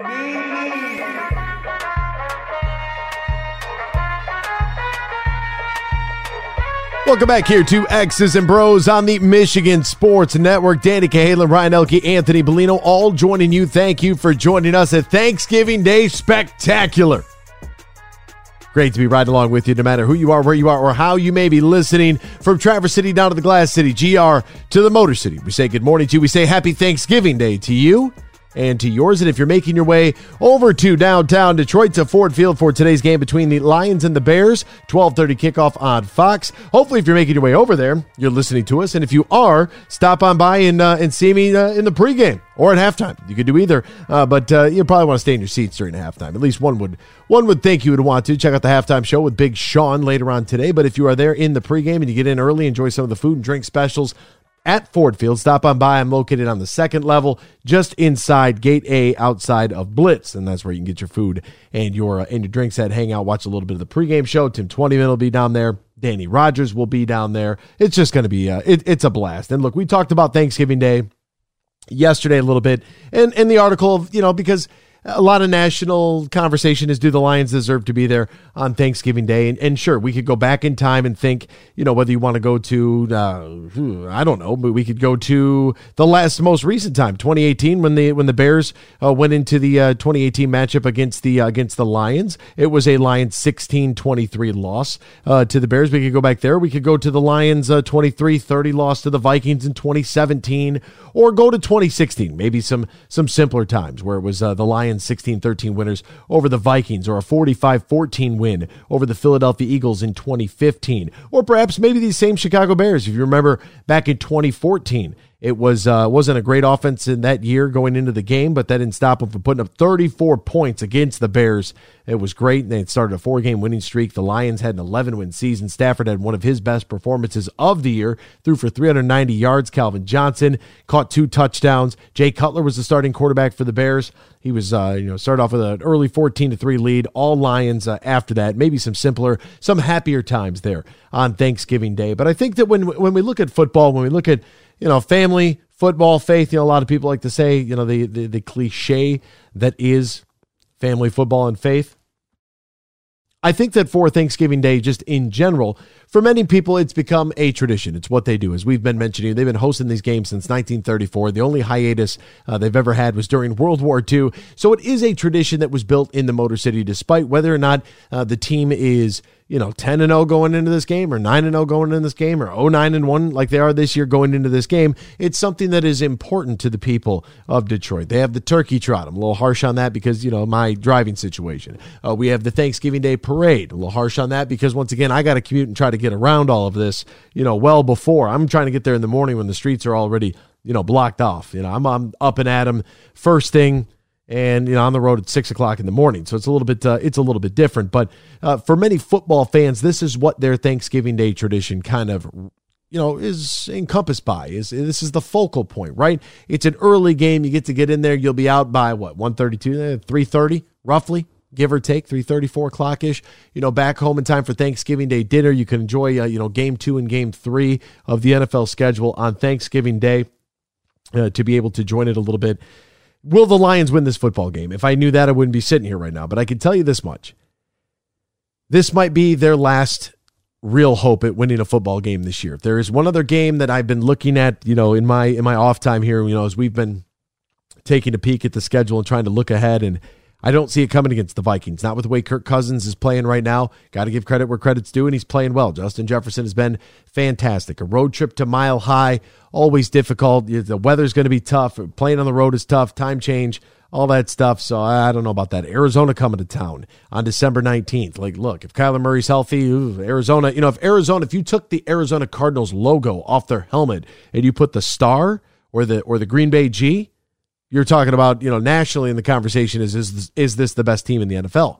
Welcome back here to X's and Bros on the Michigan Sports Network. Danny Cahalan, Ryan Elke, Anthony Bellino, all joining you. Thank you for joining us at Thanksgiving Day Spectacular. Great to be riding along with you, no matter who you are, where you are, or how you may be listening. From Traverse City down to the Glass City, GR to the Motor City. We say good morning to you. We say happy Thanksgiving Day to you and to yours. And if you're making your way over to downtown Detroit to Ford Field for today's game between the Lions and the Bears, 12:30 kickoff on Fox. Hopefully, if you're making your way over there, you're listening to us. And if you are, stop on by and see me in the pregame or at halftime. You could do either, but you probably want to stay in your seats during halftime. At least one would think you would want to. Check out the halftime show with Big Sean later on today. But if you are there in the pregame and you get in early, enjoy some of the food and drink specials at Ford Field, stop on by. I'm located on the second level, just inside Gate A, outside of Blitz, and that's where you can get your food and your drinks at. Hang out, watch a little bit of the pregame show. Tim Twentyman will be down there. Danny Rogers will be down there. It's just going to be it's a blast. And look, we talked about Thanksgiving Day yesterday a little bit, and the article of, because a lot of national conversation is, do the Lions deserve to be there on Thanksgiving Day? And sure, we could go back in time and think, whether you want to go to, I don't know, but we could go to the most recent time, 2018, when the Bears went into the 2018 matchup against the Lions. It was a Lions 16-23 loss to the Bears. We could go back there. We could go to the Lions 23-30 loss to the Vikings in 2017, or go to 2016, maybe some simpler times where it was the Lions 16-13 winners over the Vikings, or a 45-14 win over the Philadelphia Eagles in 2015, or perhaps maybe these same Chicago Bears. If you remember back in 2014, it wasn't a great offense in that year going into the game, but that didn't stop them from putting up 34 points against the Bears. It was great. They had started a 4-game winning streak. The Lions had an 11-win season. Stafford had one of his best performances of the year, threw for 390 yards. Calvin Johnson caught 2 touchdowns. Jay Cutler was the starting quarterback for the Bears. He was, started off with an early 14-3 lead. All Lions after that. Maybe some happier times there on Thanksgiving Day. But I think that when we look at football, when we look at family, football, faith, a lot of people like to say, the cliche that is family, football, and faith. I think that for Thanksgiving Day, just in general, for many people, it's become a tradition. It's what they do. As we've been mentioning, they've been hosting these games since 1934. The only hiatus they've ever had was during World War II. So it is a tradition that was built in the Motor City, despite whether or not the team is 10-0 going into this game, or 9-0 going into this game, or 0-9-1 like they are this year going into this game. It's something that is important to the people of Detroit. They have the turkey trot. I'm a little harsh on that because, my driving situation. We have the Thanksgiving Day parade. A little harsh on that because, once again, I got to commute and try to get around all of this, well before. I'm trying to get there in the morning when the streets are already, blocked off. I'm up and at 'em first thing. And on the road at 6 o'clock in the morning, so it's a little bit different. But for many football fans, this is what their Thanksgiving Day tradition kind of is encompassed by. This is the focal point, right? It's an early game. You get in there. You'll be out by 1:32, 3:30, roughly, give or take, 3:30, 4 o'clock ish. Back home in time for Thanksgiving Day dinner. You can enjoy game 2 and game 3 of the NFL schedule on Thanksgiving Day to be able to join it a little bit. Will the Lions win this football game? If I knew that, I wouldn't be sitting here right now. But I can tell you this much. This might be their last real hope at winning a football game this year. If there is one other game that I've been looking at, in my off time here, as we've been taking a peek at the schedule and trying to look ahead, and I don't see it coming against the Vikings. Not with the way Kirk Cousins is playing right now. Got to give credit where credit's due, and he's playing well. Justin Jefferson has been fantastic. A road trip to Mile High, always difficult. The weather's going to be tough. Playing on the road is tough. Time change, all that stuff. So I don't know about that. Arizona coming to town on December 19th. Look, if Kyler Murray's healthy, Arizona, if you took the Arizona Cardinals logo off their helmet and you put the star or the Green Bay G, you're talking about, nationally in the conversation is this the best team in the NFL?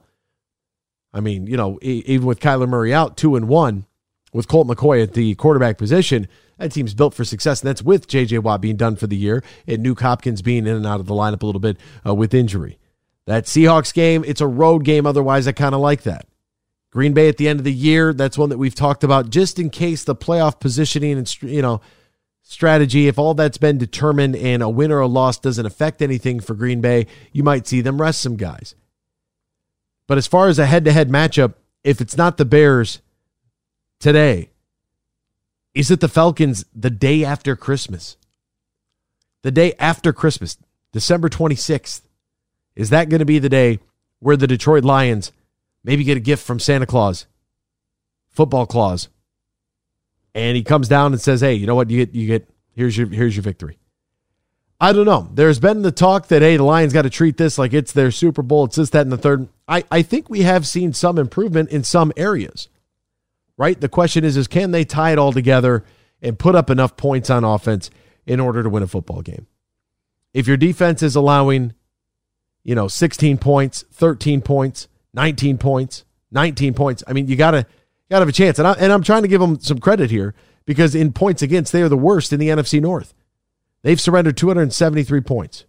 I mean, even with Kyler Murray out 2-1, with Colt McCoy at the quarterback position, that team's built for success. And that's with J.J. Watt being done for the year and Nuke Hopkins being in and out of the lineup a little bit with injury. That Seahawks game, it's a road game. Otherwise, I kind of like that. Green Bay at the end of the year, that's one that we've talked about just in case the playoff positioning and, strategy, if all that's been determined and a win or a loss doesn't affect anything for Green Bay, you might see them rest some guys. But as far as a head-to-head matchup, if it's not the Bears today, is it the Falcons the day after Christmas? The day after Christmas, December 26th. Is that going to be the day where the Detroit Lions maybe get a gift from Santa Claus, football clause, and he comes down and says, "Hey, you know what? You get here's your victory." I don't know. There's been the talk that, hey, the Lions got to treat this like it's their Super Bowl. It's this, that, and the third. I think we have seen some improvement in some areas, right? The question is can they tie it all together and put up enough points on offense in order to win a football game? If your defense is allowing, 16 points, 13 points, 19 points, 19 points, I mean, you gotta have a chance. And I'm trying to give them some credit here because in points against, they are the worst in the NFC North. They've surrendered 273 points.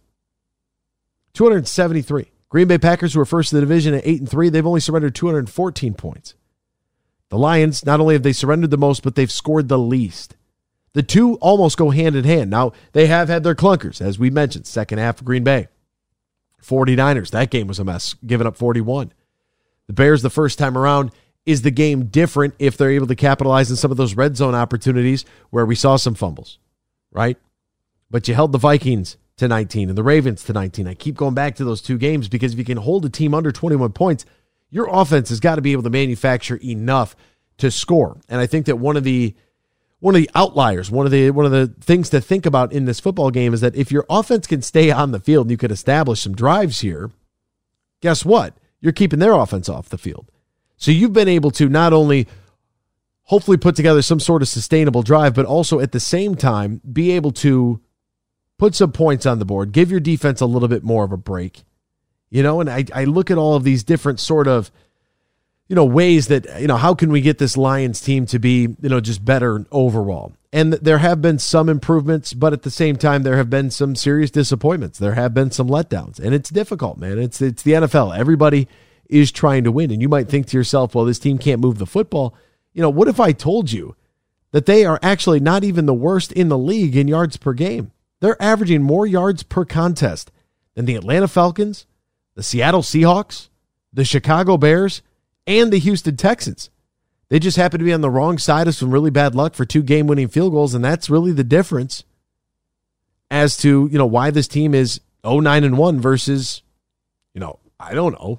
273. Green Bay Packers, who are first in the division at 8-3, they've only surrendered 214 points. The Lions, not only have they surrendered the most, but they've scored the least. The two almost go hand in hand. Now, they have had their clunkers, as we mentioned. Second half of Green Bay. 49ers, that game was a mess, giving up 41. The Bears, the first time around, is the game different if they're able to capitalize on some of those red zone opportunities where we saw some fumbles, right? But you held the Vikings to 19 and the Ravens to 19. I keep going back to those two games because if you can hold a team under 21 points, your offense has got to be able to manufacture enough to score. And I think that one of the outliers, one of the things to think about in this football game is that if your offense can stay on the field and you could establish some drives here, guess what? You're keeping their offense off the field. So you've been able to not only hopefully put together some sort of sustainable drive, but also at the same time be able to put some points on the board, give your defense a little bit more of a break. And I look at all of these different sort of, ways that, how can we get this Lions team to be, just better overall? And there have been some improvements, but at the same time, there have been some serious disappointments. There have been some letdowns, and it's difficult, man. It's the NFL. Everybody is trying to win, and you might think to yourself, well, this team can't move the football. What if I told you that they are actually not even the worst in the league in yards per game? They're averaging more yards per contest than the Atlanta Falcons, the Seattle Seahawks, the Chicago Bears, and the Houston Texans. They just happen to be on the wrong side of some really bad luck for 2 game-winning field goals, and that's really the difference as to, why this team is 0-9-1 versus, I don't know,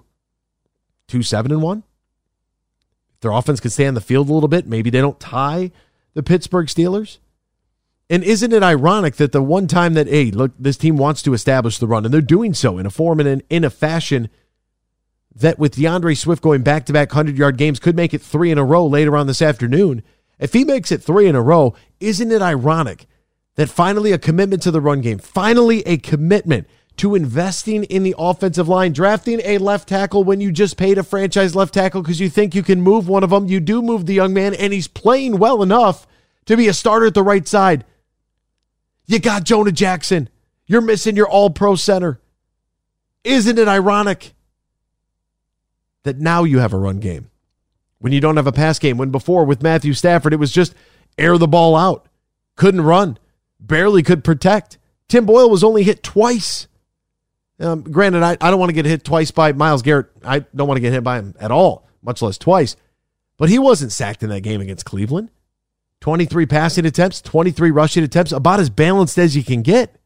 2-7-1. If their offense can stay on the field a little bit, maybe they don't tie the Pittsburgh Steelers. And isn't it ironic that the one time that, hey, look, this team wants to establish the run, and they're doing so in a form and in a fashion that with DeAndre Swift going back-to-back 100-yard games could make it 3 in a row later on this afternoon. If he makes it 3 in a row, isn't it ironic that finally a commitment to the run game, finally a commitment to investing in the offensive line, drafting a left tackle when you just paid a franchise left tackle because you think you can move one of them. You do move the young man, and he's playing well enough to be a starter at the right side. You got Jonah Jackson. You're missing your all-pro center. Isn't it ironic that now you have a run game when you don't have a pass game? When before with Matthew Stafford, it was just air the ball out. Couldn't run. Barely could protect. Tim Boyle was only hit twice. Granted, I don't want to get hit twice by Myles Garrett. I don't want to get hit by him at all, much less twice. But he wasn't sacked in that game against Cleveland. 23 passing attempts, 23 rushing attempts, about as balanced as you can get.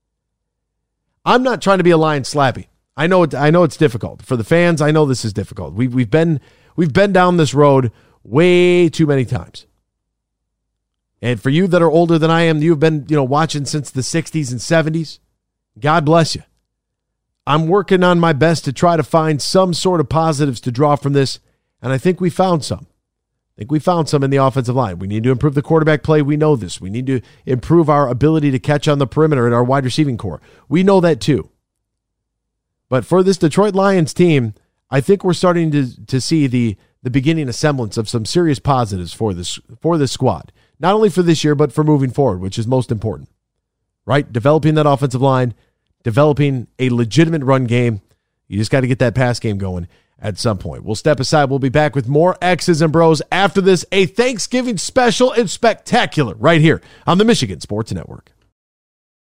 I'm not trying to be a Lion slappy. I know it's difficult for the fans. I know this is difficult. We've been down this road way too many times. And for you that are older than I am, you've been watching since the 60s and 70s. God bless you. I'm working on my best to try to find some sort of positives to draw from this, and I think we found some. I think we found some in the offensive line. We need to improve the quarterback play. We know this. We need to improve our ability to catch on the perimeter in our wide receiving core. We know that too. But for this Detroit Lions team, I think we're starting to see the beginning of semblance of some serious positives for this squad. Not only for this year, but for moving forward, which is most important. Right? Developing that offensive line, developing a legitimate run game. You just got to get that pass game going. at some point. We'll step aside. We'll be back with more X's and Bros after this, a Thanksgiving special and spectacular right here on the Michigan Sports Network.